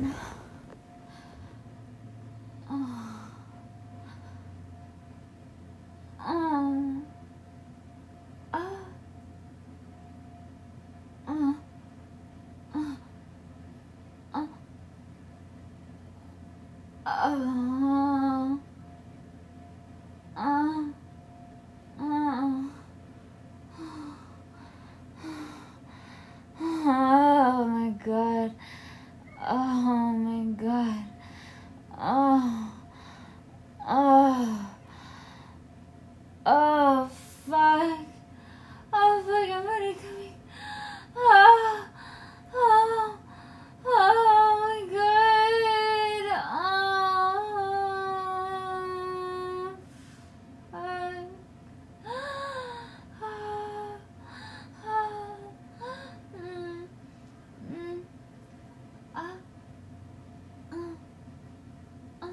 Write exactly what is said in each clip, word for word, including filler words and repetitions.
Um. Uh. Uh. Uh. Uh. Uh. Uh. Uh. Oh my god. Oh my god. Oh. Oh. Oh fuck. Oh fuck, I'm already coming. Oh. Oh. Oh my god. Oh. Fuck. Mm. Mm. Ah. Uh. Uh.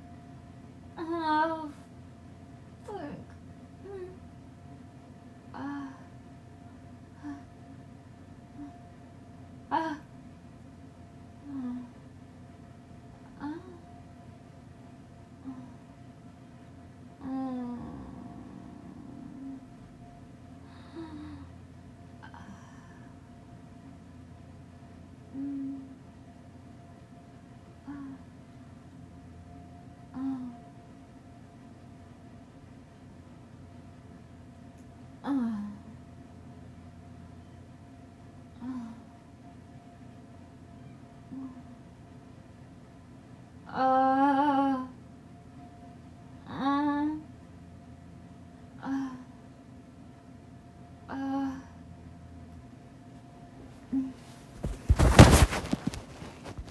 Oh. Fuck. Mm. Ah. Ah. Ah. Oh.